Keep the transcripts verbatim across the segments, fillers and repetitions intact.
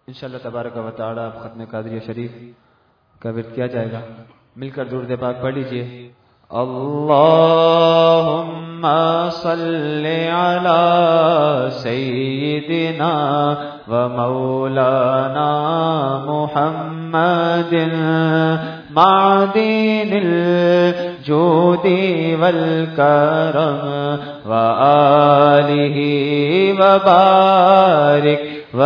انشاءاللہ تبارک و تعالی اب ختم قادریہ شریف کا ورد کیا جائے گا. مل کر درود پاک پڑھ لیجئے. اللہم صل علی سیدنا و مولانا محمد معدن الجود والکرم و آلہ وبارک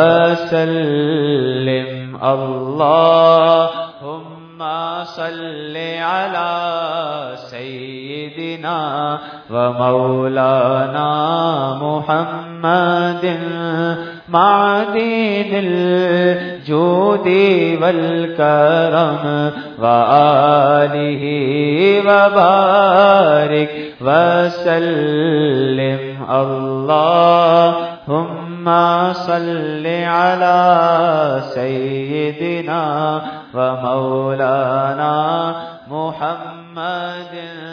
وسلم. اللہم صل علی سیدنا و مولانا محمد معدن الجود والکرم و آلہ وبارک وسلم. اللہم صل علی سیدنا و مولانا محمد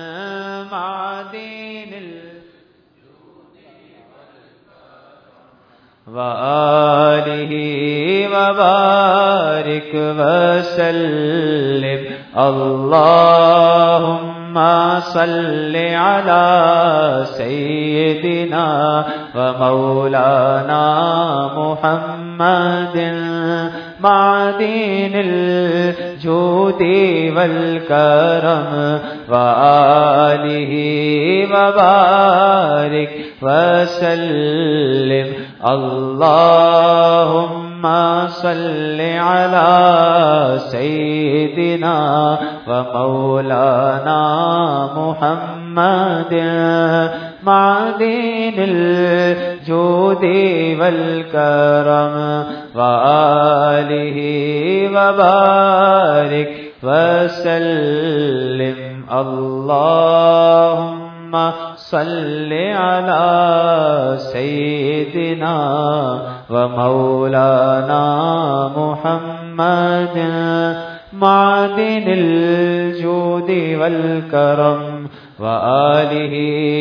معدن و آلہ وبارک وسلم. اللہم صل علی سیدنا و مولانا محمد معدن الجود والکرم و آلہ وبارک وسلم. اللہم صل علی سیدنا و مولانا محمد معدن الجود والکرم و آلہ وبارک وسلم. اللہم صل علی سیدنا و مولانا محمد معدن الجود والکرم و آلہ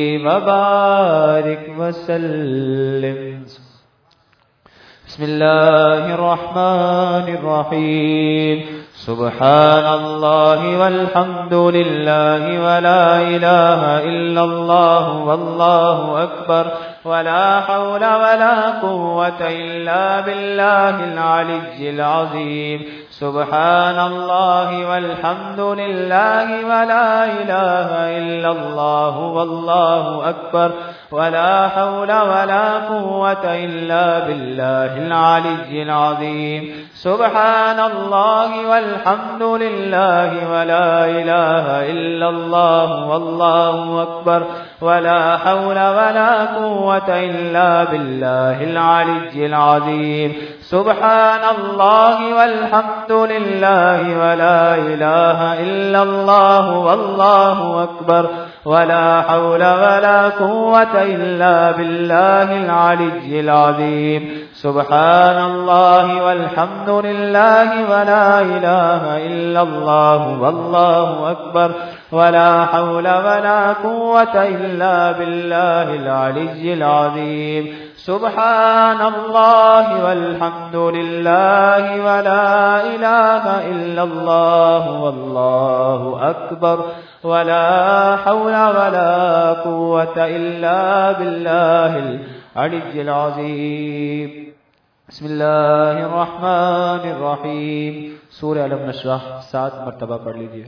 وبارک وسلم. بسم اللہ الرحمن الرحیم. سبحان اللہ والحمد للہ ولا الہ الا اللہ واللہ اکبر ولا حول ولا قوة الا باللہ العلی العظیم. سبحان اللہ والحمد للہ ولا الہ الا اللہ واللہ اکبر ولا حول ولا قوة الا باللہ العلی العظیم. سبحان اللہ والحمد للہ ولا الہ الا اللہ واللہ اکبر ولا حول ولا قوة الا باللہ العلی العظیم. سبحان اللہ والحمد للہ ولا الہ الا اللہ واللہ اکبر ولا حول ولا قوة الا باللہ العلی العظیم. سبحان اللہ والحمد للہ ولا الہ الا اللہ واللہ اکبر ولا حول ولا قوة الا باللہ العلی العظیم. سبحان اللہ والحمد للہ ولا الہ الا اللہ واللہ اکبر ولا حول ولا قوة الا باللہ العلی العظیم. بسم اللہ الرحمن الرحیم. سورہ الم نشرح سات مرتبہ پڑھ لیجئے.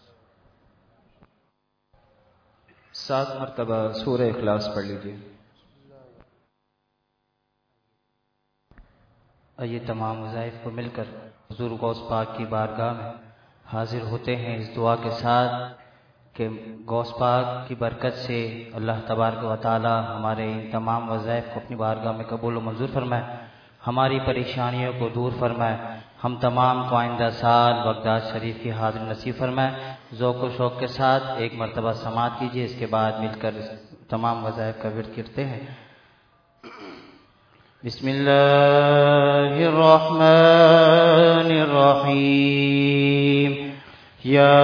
سات مرتبہ سورہ اخلاص پڑھ لیجئے. آئیے تمام وظائف کو مل کر حضور غوث پاک کی بارگاہ میں حاضر ہوتے ہیں اس دعا کے ساتھ کہ غوث پاک کی برکت سے اللہ تبارک و تعالی ہمارے ان تمام وظائف کو اپنی بارگاہ میں قبول و منظور فرمائے، ہماری پریشانیوں کو دور فرمائے، ہم تمام کو آئندہ سال بغداد شریف کی حاضر نصیب فرمائے. ذوق و شوق کے ساتھ ایک مرتبہ سماعت کیجیے، اس کے بعد مل کر تمام وظائف کا ورد کرتے ہیں. بسم اللہ الرحمن الرحیم. یا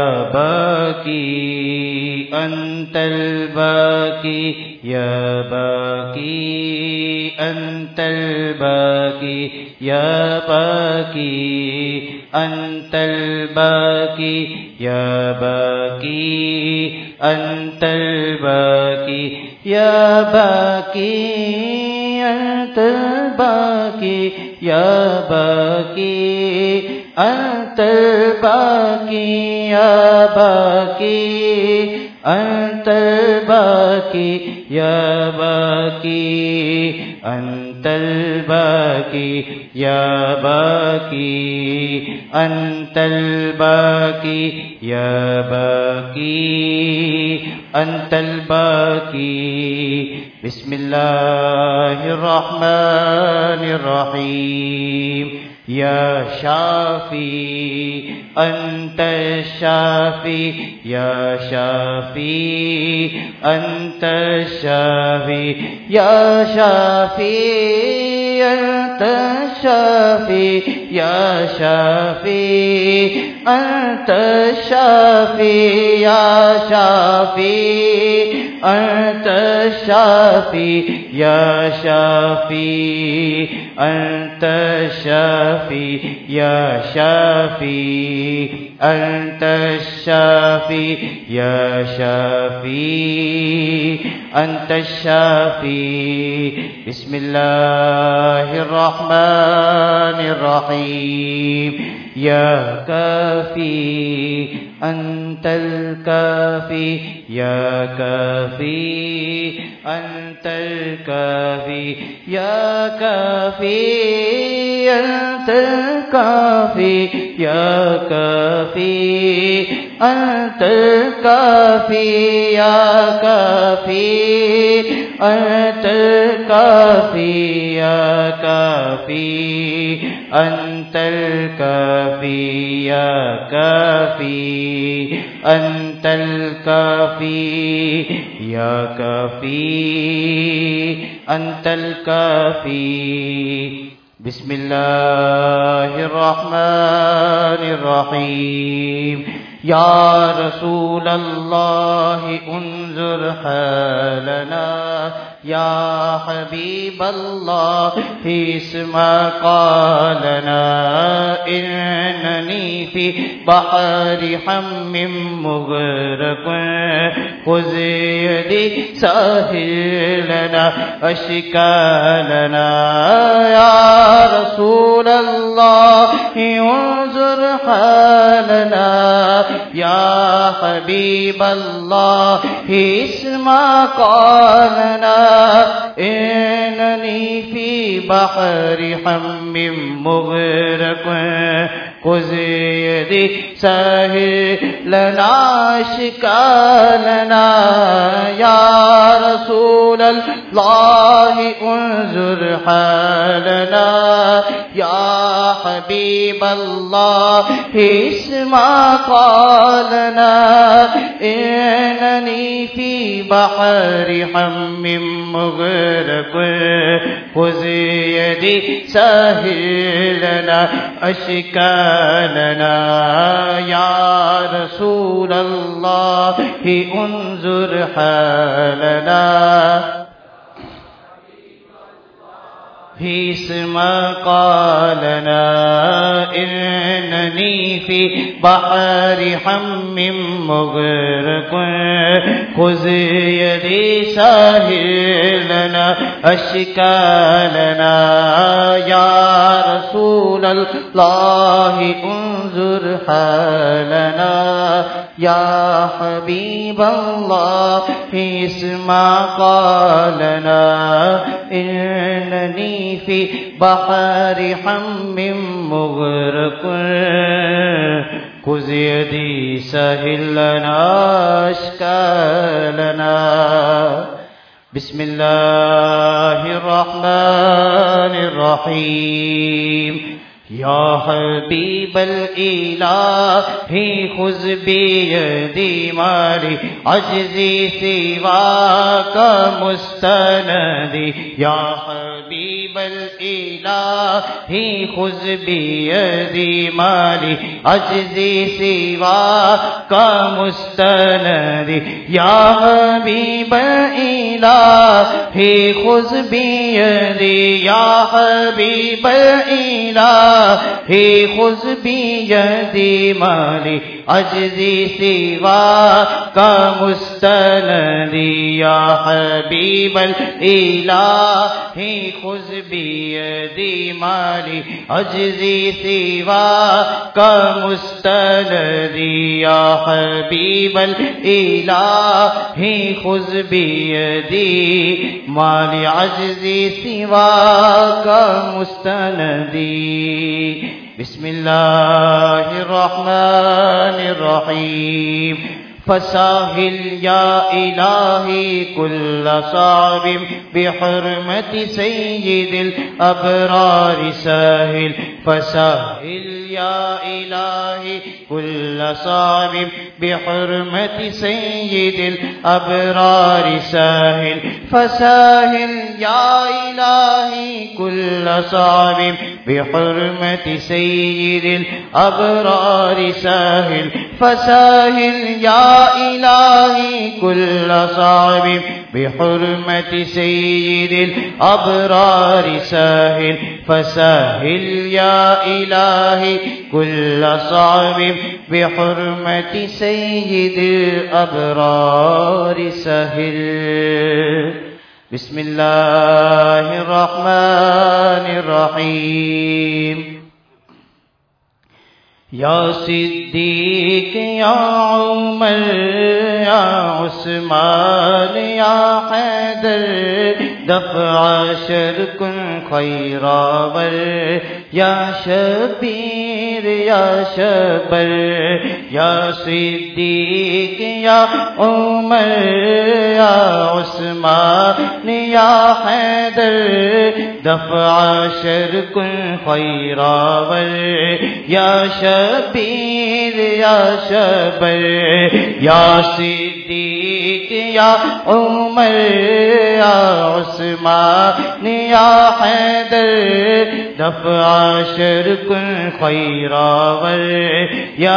باقی انت الباقی یا باقی أنت الباقي يا باقي أنت الباقي يا باقي أنت الباقي يا باقي أنت الباقي يا باقي أنت الباقي يا باقي أنت الباقي يا باقي أنت الباقي يا باقي أنت الباقي يا باقي أنت الباقي. بسم الله الرحمن الرحيم. يا شافي أنت الشافي يا شافي أنت الشافي يا شافي أنت الشافي يا شافي أنت الشافي يا شافي أنت الشافي يا شافي أنت الشافي يا شافي أنت الشافي يا شافي أنت الشافي. بسم الله الرحمن الرحيم. يا كافي أنت الكافي يا كافي أنت الكافي يا كافي أنت الكافي يا كافي أنت الكافي يا كافي أنت الكافي يا كافي أنت الكافي يا كافي أنت الكافي يا كافي أنت الكافي. بسم الله الرحمن الرحيم. يا رسول الله انظر حالنا يا حبيب الله اسمع قالنا إنني في بحر حم مغرق خذ يدي ساهل لنا أشكالنا. يا رسول الله انظر حالنا يا حبيب الله اسمع قالنا إنني في بحر حم مغرق خذ يدي ساهل لنا أشكالنا. يا رسول الله انظر حالنا يا حبيب الله اسمع قالنا إنني في بحر حم مغرق خذ يدي ساهل لنا أشكالنا. يا رسول الله انظر حالنا اسمع قالنا إنني في بحر حم مغرق خذ يدي ساهل لنا أشكالنا. يا رسول الله انظر حالنا يا حبيب الله اسمع قالنا إنني في بحر حم مغرق خذ يدي سهل لنا أشكالنا. بسم الله الرحمن الرحيم. يا حبيب الإله خذ بيدي مالي عجزي سواك مستندي. يا حبيب حبيب الإله خذ بيدي مالي عجزي سواك مستندي يا حبيب الإله خذ بيدي يا حبيب الإله خذ بيدي مالي عجزي سواك مستندي يا حبيب الإله خذ بيدي مالي عجزي سواك مستندي يا حبيب الإله خذ بيدي مالي عجزي سواك مستندي بسم الله الرحمن الرحيم فساهل يا إلهي كل صعب بحرمة سيد الأبرار ساهل فساهل يا إلهي كل صعب بحرمة سيد الأبرار ساهل فساهل يا إلهي كل صعب بحرمة سيد الأبرار ساهل فساهل يا إلهي كل صعب بحرمة سيد الأبرار ساهل فساهل يا إلهي كل صعب بحرمة سيد الأبرار ساهل بسم الله الرحمن الرحيم یا صدیق یا عمر یا عثمان یا حیدر دفع شرکن خیراور یا شبیر یا شبر یا صدیق یا عمر یا عثمان یا حیدر دفع شرکن خیراور یا شبیر یا شبر یا صدیق یا عمر یا عثمان یا حیدر دفع شرکن خیراور یا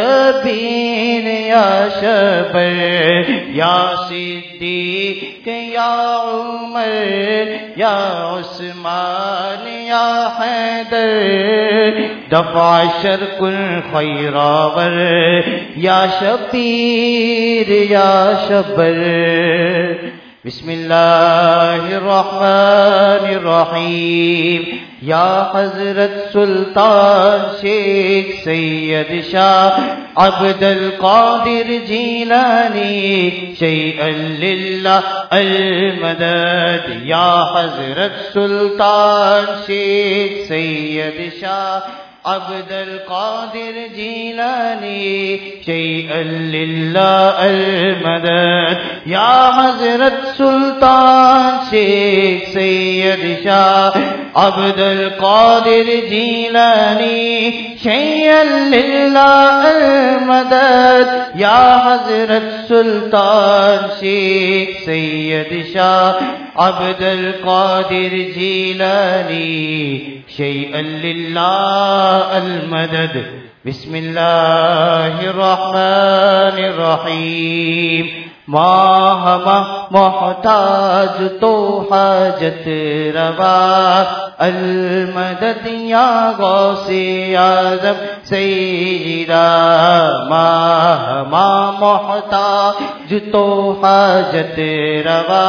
شبیر یا شبر یا صدیق یا عمر یا عثمان یا حیدر دفع شرک الخیراور یا شبیر یا شبر بسم اللہ الرحمن الرحیم یا حضرت سلطان شیخ سید شاہ عبد القادر جیلانی شیئا للہ المدد یا حضرت سلطان شیخ سید شاہ عبد القادر جیلانی شیئا للہ المدد یا حضرت سلطان شیخ سید شاہ عبد القادر جیلانی شیئا للہ المدد یا حضرت سلطان شیخ سید شاہ عبد القادر جیلانی شیئا للہ المدد بسم اللہ الرحمن الرحیم ماہ محتاج تو حاجت روا المدد یا غوث اعظم سیدہ ماہ محتاج تو حاجت روا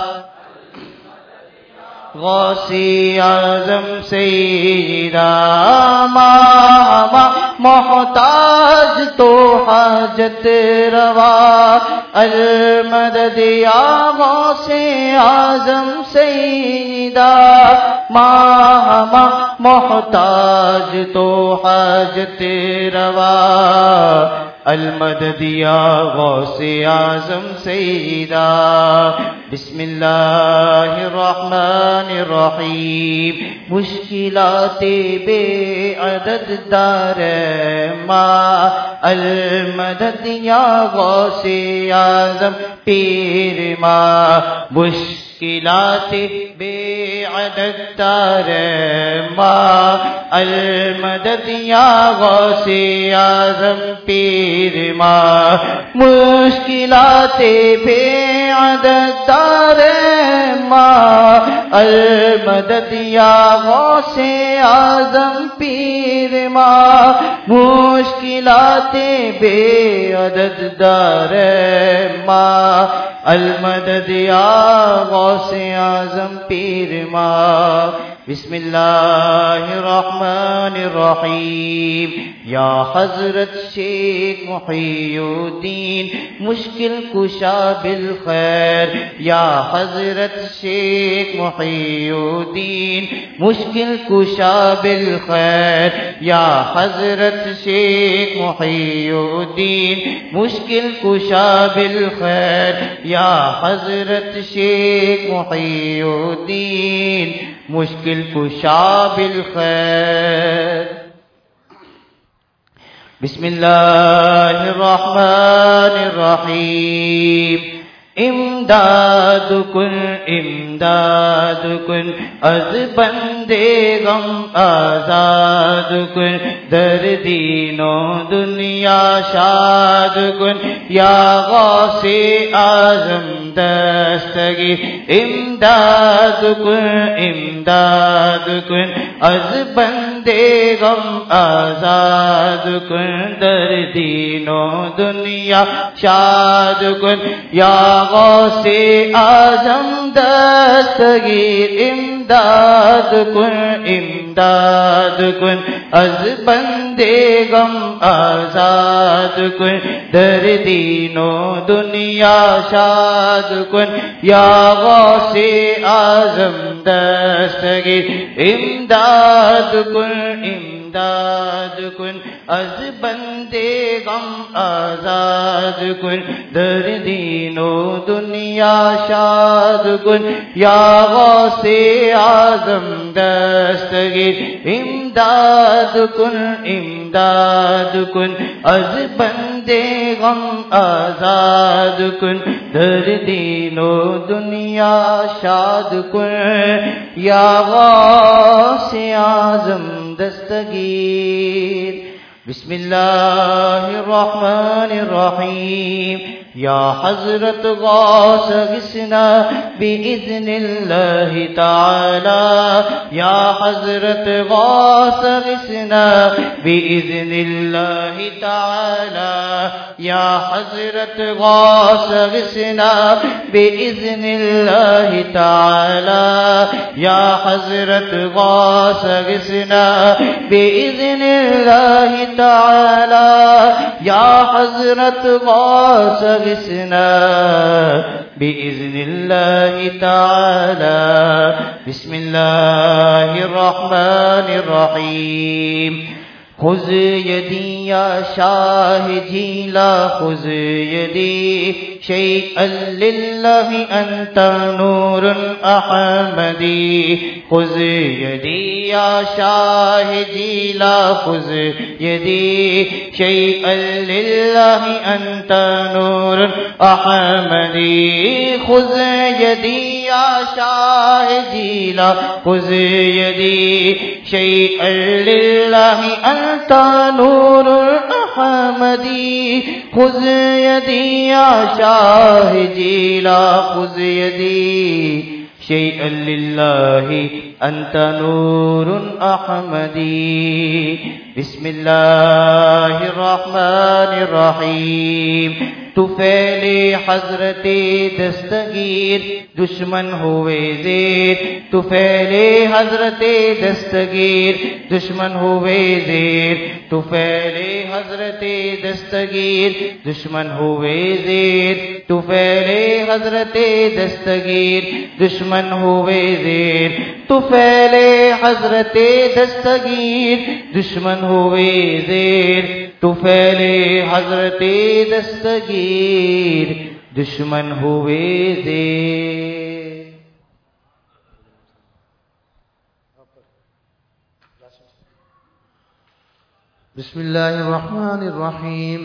غوث اعظم سیدہ ماما محتاج تو حاجت روا المدد یا غوث اعظم سیدہ ماما محتاج تو حاجت روا المدد یا غوث اعظم سیدہ بسم اللہ الرحمن الرحیم مشکلات بے عدد دار ماں المدد یا غوث اعظم پیر ماں مشکلات مشکلات بے عدد دار ماں المدد یا غوث اعظم پیر ماں مشکلات بے عدد دار ماں المدد یا غوث اعظم پیر ماں مشکلات بے عدد دار ماں المدد یا غوث اعظم پیر ماں بسم اللہ الرحمن الرحیم یا حضرت شیخ محی الدین مشکل کشا بالخیر یا حضرت شیخ محی الدین مشکل کشا بالخیر یا حضرت شیخ محی الدین مشکل کشا بالخیر یا حضرت شیخ محی الدین مشکل کشا بالخیر بسم اللہ الرحمن الرحیم امداد کن امداد کن از بندے غم آزاد کن در دین و دنیا شاد کن یا غوث اعظم دستگیر امداد کن امداد کن از بندے غم آزاد کن در دین و دنیا شاد کن یا غوث اعظم دستگیر امداد کن امداد کن از بندے غم آزاد کن در دین و دنیا شاد کن یا غوث اعظم دستگیر امداد کن امداد کن از بندے غم آزاد کن در دین و دنیا شاد کن یا غوث اعظم دستگیر امداد کن امداد کن از بندے غم آزاد کن در دین و دنیا شاد کن یا غوث اعظم دستگیر بسم اللہ الرحمن الرحیم یا حضرت غوث غثنا بإذن اللہ تعالی یا حضرت غوث غثنا بإذن اللہ تعالی یا حضرت غوث غثنا بإذن اللہ تعالی یا حضرت غوث غثنا بإذن اللہ تعالی یا حضرت غوث غثنا بإذن اللہ تعالی بسم اللہ الرحمن الرحیم خذ یدی یا شاہ جیلا خذ یدی شیئا للہ انت نور احمدی خذ یدی یا شاہ جیلا خذ یدی شیئا للہ انت نور احمدی خذ یدی یا شاہ جیلا خذ یدی شیئا للہ انت نور احمدی خذ یدی یا شاہ جیلا خذ یدی شیئا للہ انت نور احمدی بسم اللہ الرحمن الرحیم طفیل حضرت دستگیر دشمن ہوئے زیر طفیل حضرت دستگیر دشمن ہوئے زیر طفیل حضرت دستگیر دشمن ہوئے زیر طفیل حضرت دستگیر دشمن ہوئے زیر طفیل حضرت دستگیر دشمن ہوئے زیر طفیل حضرت دستگیر دشمن ہوئے زیر بسم الله الرحمن الرحيم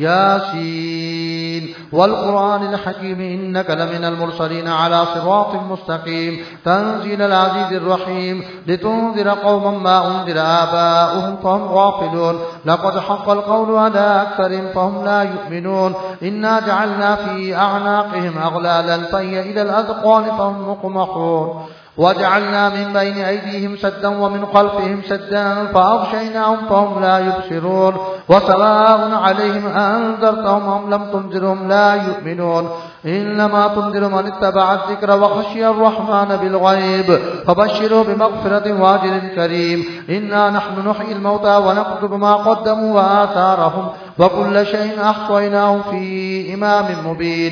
ياسين والقرآن الحكيم إنك لمن المرسلين على صراط مستقيم تنزيل العزيز الرحيم لتنذر قوما ما أنذر آباؤهم فهم غافلون لقد حق القول على أكثرهم فهم لا يؤمنون إنا جعلنا في أعناقهم أغلالا فهي إلى الأذقان فهم مقمحون وجعلنا من بين أيديهم سدا ومن خلفهم سدا فأغشيناهم فهم لا يبصرون وسواء عليهم أنذرتهم أم لم تنذرهم لا يؤمنون إنما تنذر من اتبع الذكر وخشي الرحمن بالغيب فبشروا بمغفرة وأجر كريم إنا نحن نحيي الموتى ونكتب ما قدموا وآثارهم وكل شيء أحصيناه في إمام مبين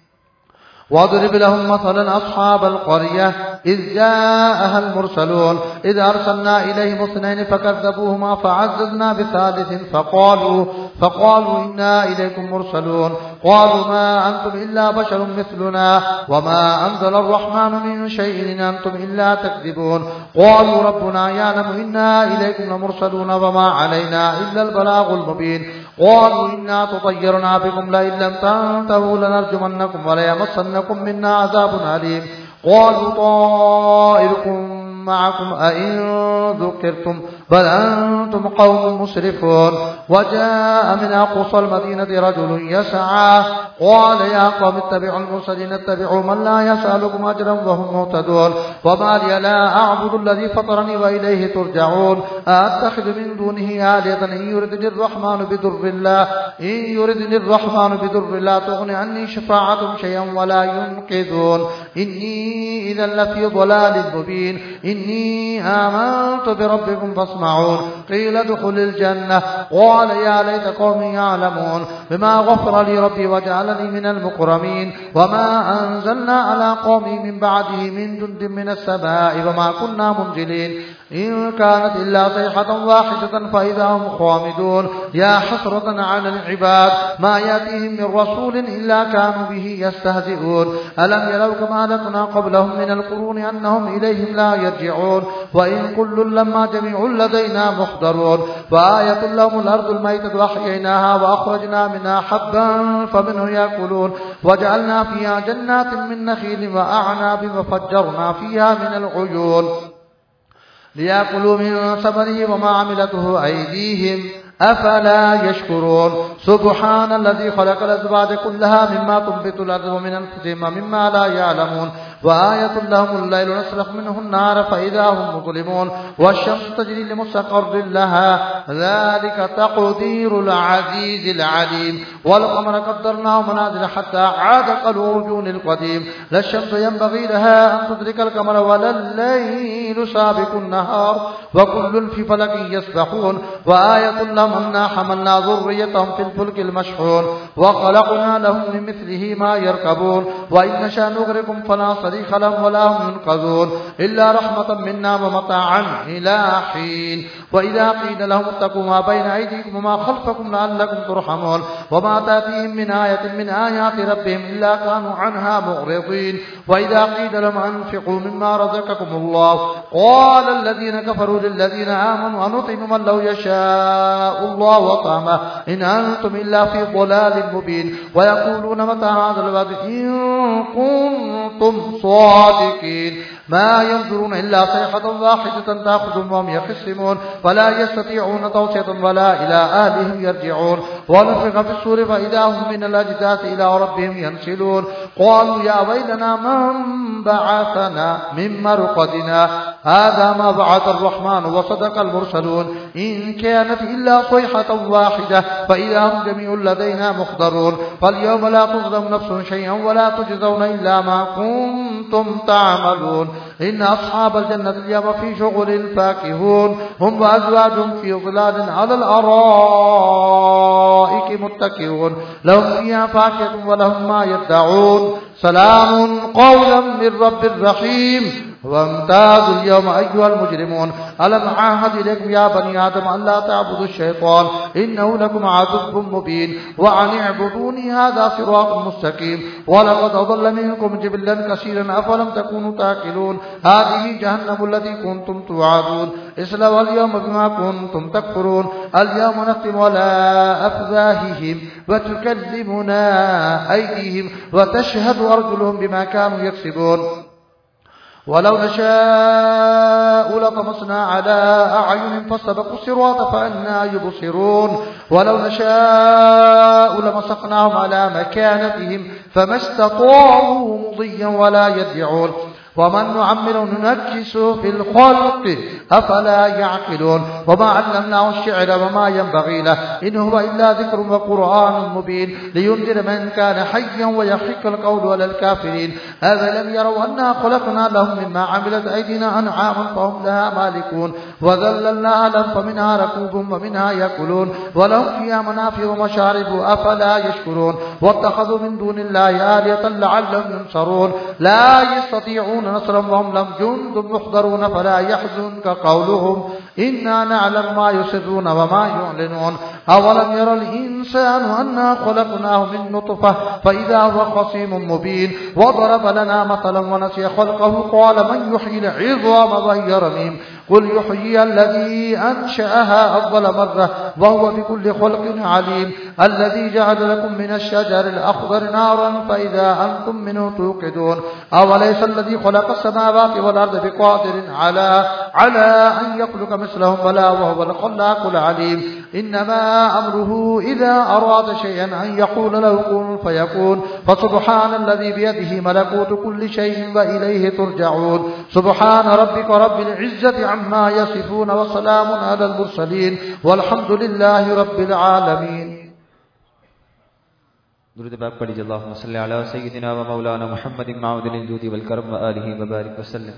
واضرب لهم مثلا أصحاب القرية إذ جاءها المرسلون إذ أرسلنا إليهم اثنين فكذبوهما فعززنا بثالث فقالوا فقالوا إنا إليكم مرسلون قالوا ما أنتم إلا بشر مثلنا وما أنزل الرحمن من شيء إن أنتم إلا تكذبون قالوا ربنا يعلم إنا إليكم لمرسلون وما علينا إلا البلاغ المبين قالوا إنا تطيرنا بكم لئن لم تنتهوا لنرجمنكم وليمسنكم منا عذاب أليم قالوا طائركم معكم أئن ذكرتم بل أنتم قوم مسرفون وجاء من أقصى المدينة رجل يسعى قال يا قوم اتبعوا المرسلين اتبعوا من لا يسألكم أجرا وهم مهتدون وما لي لا أعبد الذي فطرني وإليه ترجعون أتخذ من دونه آلهة إن يردني الرحمن بضر الله إن يردني الرحمن بضر لا تغني عني شفاعتهم شيئا ولا ينقذون إني إذا لفي ضلال مبين إني آمنت بربكم فاسمعون قيل ادخل الجنة قال يا ليت قومي يعلمون بما غفر لي ربي وجعلني من المكرمين وما أنزلنا على قومي من بعده من جند من السماء وما كنا منزلين إن كانت إلا صيحة واحدة فإذا هم خامدون يا حسرة على العباد ما يأتيهم من رسول إلا كانوا به يستهزئون ألم يروا كما أهلكنا قبلهم من القرون أنهم إليهم لا يرجعون وإن كل لما جميع لدينا محضرون وآية لهم الأرض الميتة أحييناها وأخرجنا منها حبا فمنه يأكلون وجعلنا فيها جنات من نخيل وأعناب وفجرنا فيها من العيون ليأكلوا من ثمره وما عملته أيديهم أفلا يشكرون سبحان الذي خلق الأزواج كلها مما تنبت الأرض ومن أنفسهم ومما لا يعلمون وآية لهم الليل نسلخ منه النار فإذا هم مظلمون والشمس تجري لمستقر لها ذلك تقدير العزيز العليم والقمر قدرناه منازل حتى عاد كالعرجون القديم لا الشمس ينبغي لها أن تدرك القمر ولا الليل سابق النهار وكل في فلك يسبحون وآية لهم أنا حملنا ذريتهم في الفلك المشحون وخلقنا لهم من مثله ما يركبون وإن نشاء نغرقهم فلا صريخ لهم ولا هم ينقذون إلا رحمة منا ومتاعا إلى حين وإذا قيل لهم اتقوا ما بين أيديكم وما خلفكم لعلكم ترحمون وما تأتيهم من آية من آيات ربهم إلا كانوا عنها معرضين وإذا قيل لهم أنفقوا مما رزقكم الله قال الذين كفروا للذين آمنوا أنطعم من لو يشاء الله وطعمه إن أنتم إلا في ضلال مبين ويقولون متى هذا الوعد إن كنتم صادقين ما ينظرون إلا صيحة واحدة تأخذهم وهم يخصمون فلا يستطيعون توصية ولا إلى أهلهم يرجعون ونفخ في الصور فإذا هم من الأجداث إلى ربهم ينسلون قالوا يا ويلنا من بعثنا من مرقدنا هذا ما بعث الرحمن وصدق المرسلون إن كانت إلا صيحة واحدة فإذا هم جميع لدينا محضرون فاليوم لا تظلم نفس شيئا ولا تجزون إلا ما كنتم تعملون إن أصحاب الجنة اليوم في شغل فاكهون هم وأزواجهم في ظلال على الأرائك متكئون لهم فيها فاكهة ولهم ما يدعون سلام قولا من رب رحيم وامتازوا اليوم أيها المجرمون ألم عاهد إليكم يا بني آدم أن لا تعبدوا الشيطان إنه لكم عدو مبين وأن اعبدوني هذا صراط مستقيم ولقد أضل منكم جبلا كثيرا أفلم تكونوا تاكلون هذه جهنم التي كنتم توعدون اصلوا اليوم بما كنتم تكفرون اليوم نختم على أفواههم وتكلمنا أيديهم وتشهد أرجلهم بما كانوا يكسبون ولو نشاء لطمسنا على أعينهم فاستبقوا الصراط فأنى يبصرون ولو نشاء لمسخناهم على مكانتهم فما استطاعوا مضيا ولا يدعون ومن نعمر ننكسه في الخلق أفلا يعقلون وما علمناه الشعر وما ينبغي له إن هو إلا ذكر وقرآن مبين لينذر من كان حيا ويحق القول على الكافرين أفلم يروا أنا خلقنا لهم مما عملت أيدينا أنعاما فهم لها مالكون وذللنا لهم فمنها ركوبهم ومنها يأكلون ولهم فيها منافع ومشارب أفلا يشكرون واتخذوا من دون الله آلهة لعلهم ينصرون لا يستطيعون نصرا وهم لهم جند محضرون فلا يحزنك قولهم إنا نعلم ما يسرون وما يعلنون أولم يرى الإنسان أنا خلقناه من نطفة فإذا هو خصيم مبين وضرب لنا مثلا ونسي خلقه قال من يحيي العظام وهي رميم قل يحيي الذي أنشأها أول مرة وهو بكل خلق عليم الذي جعل لكم من الشجر الأخضر نارا فإذا أنتم منه توقدون أوليس الذي خلق السماوات والأرض بقادر على على أن يخلق مثلهم بلى وهو الخلاق العليم إنما أمره إذا أراد شيئا أن يقول له كن فيكون فسبحان الذي بيده ملكوت كل شيء وإليه ترجعون سبحان ربك رب العزة عما يصفون وسلام على المرسلين والحمد لله رب العالمين. درود پاک پڑھیے اللهم صل على سيدنا ومولانا محمد معود الجود والكرم وآله وبارك وسلم.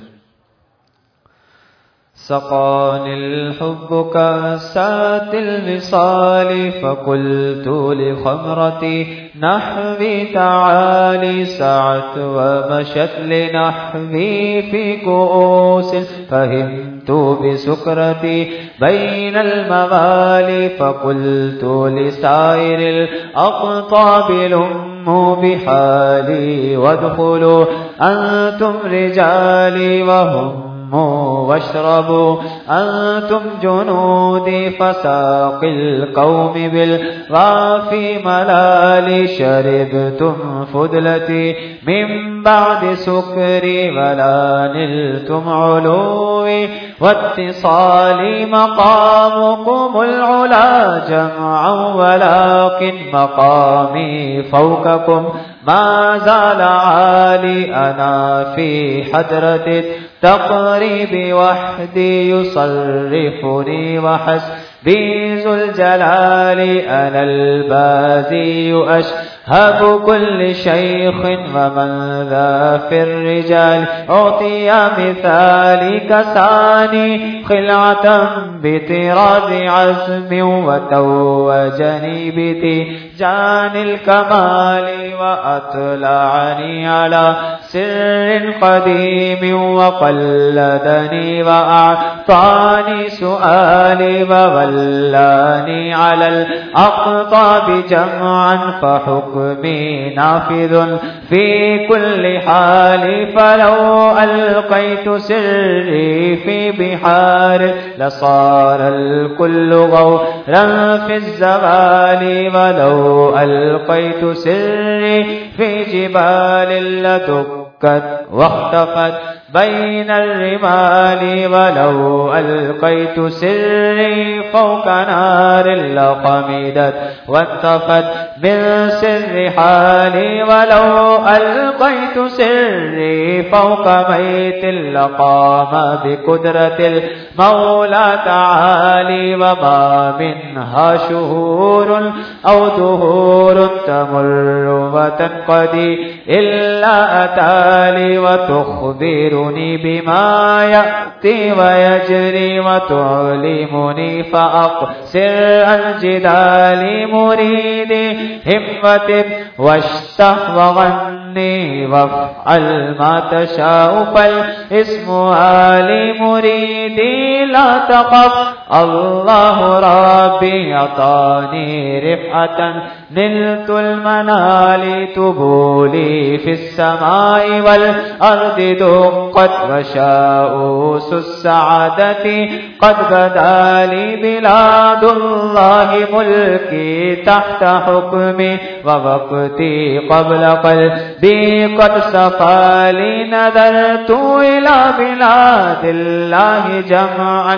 سقاني الحب كاسات الوصال فقلت لخمرتي نحوي تعالي سعت ومشت لنحوي في كؤوس فهمت بسكرتي بين المغالي فقلت لسائر الأقطاب لموا بحالي وادخلوا أنتم رجالي وهم واشربوا أنتم جنودي فساقي القوم بالغافي ملالي شربتم فدلتي من بعد سكري ولا نلتم علوي واتصالي مقامكم العلا جمعا ولكن مقامي فوقكم ما زال عالي أنا في حضرة التقريب وحدي يصرفني وحسبي ذو الجلال أنا البازي أشهب كل شيخ ومن ذا في الرجال أعطي مثالي كساني خلعة بطراز عزم وتوجني بتيجان الكمال وأطلعني على سر قديم وقلدني وأعطاني سؤالي وولاني على الأقطاب جمعا فحكمي نافذ في كل حال فلو ألقيت سري في بحار لصار الكل غورا في الزوال ولو ألقيت سري في جبال لدكت واختفت بين الرمال ولو ألقيت سري فوق نار لخمدت وانطفت من سر حالي ولو ألقيت سري فوق بيت لقام بقدرة المولى تعالي وما منها شهور أو دهور تمر وتنقضي إلا أتالي وتخبر بما يأتي ويجري وتعلمني فأقصر عن جدال مريدي همة واشته وغن عني وافعل ما تشاء فالاسم آل مريدي لا تخف الله ربي أعطاني رفعة نلت المنال تبولي في السماء والأرض دقت وشاؤوس السعادة قد بدا لي بلاد الله ملكي تحت حكمي ووقتي قبل قلبي قد صفى لي نذرت إلى بلاد الله جمعا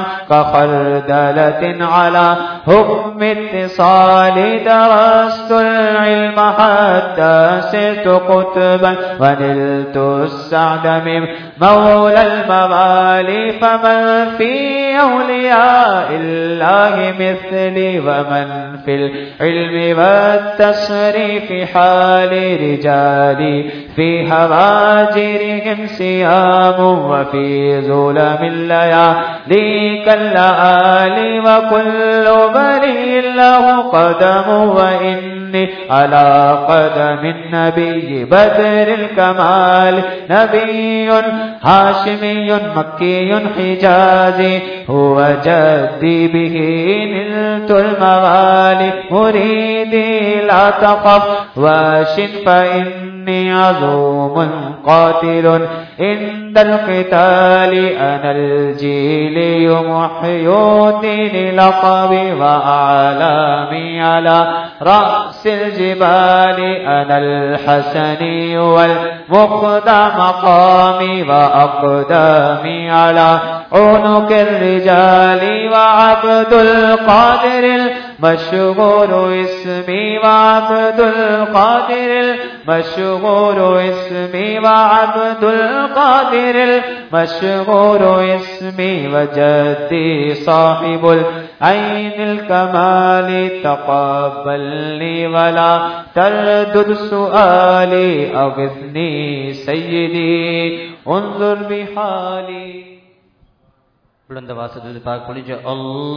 كخردلة على حكم اتصال درست العلم حتى صرت قطبا ونلت السعد من مولى الموالي فمن في أولياء الله مثلي ومن في العلم والتصريف حال رجالي في هواجرهم سيام وفي ظلم الليالي كاللآلي وكل بريء له قدم وإني على قدم النبي بدر الكمال نبي هاشمي مكي حجازي هو جدي به نلت المغالي مريدي لا تخف واشن فإني عظوم قاتل عند القتال أنا الجيل محيي الدين لقبي وأعلامي على رأس الجبال أنا الحسني والمقدى مقامي وأقدامي على عنق الرجال وعبد القادر المشهور اسمي وعبد القادر المشهور اسمي وعبد القادر المشهور اسمي وجدي صاحب العين الكمال تقبل لي ولا تردد سؤالي أغثني سيدي انظر بحالي. بلند آواز سے درود پاک پڑھی جو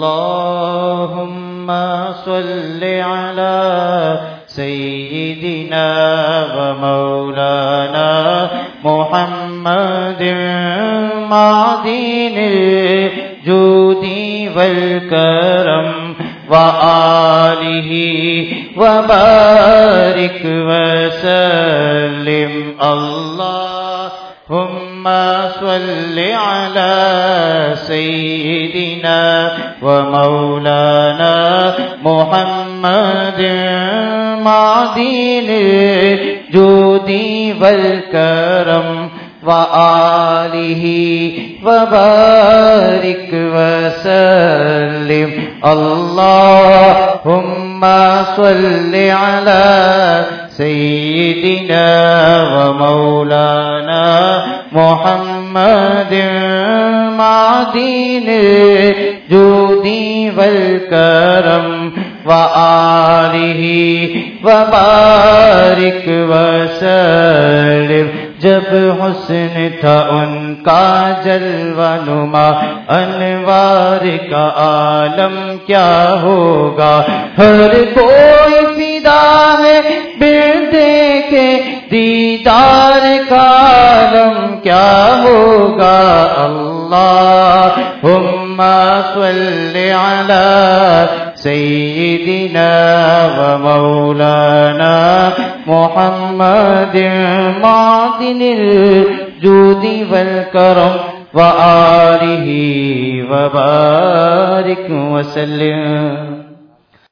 اللهم صل على سيدنا ومولانا محمد معدن الجود والكرم وآله وبارك وسلم. اللهم صل على سيدنا ومولانا محمد معدن الجود والكرم وآله وبارك وسلم. اللهم صل على سيدنا ومولانا محمد معدن الجود والكرم وآله وبارك وسلم. جب حسن تھا ان کا جلوہ نما انوار کا عالم کیا ہوگا. ہر کوئی فدا ہے بن دیکھے دیدار کا عالم کیا ہوگا. اللہم صل علی سیدنا و مولانا محمد معدن الجود والکرم وآلہ وبارک وسلم.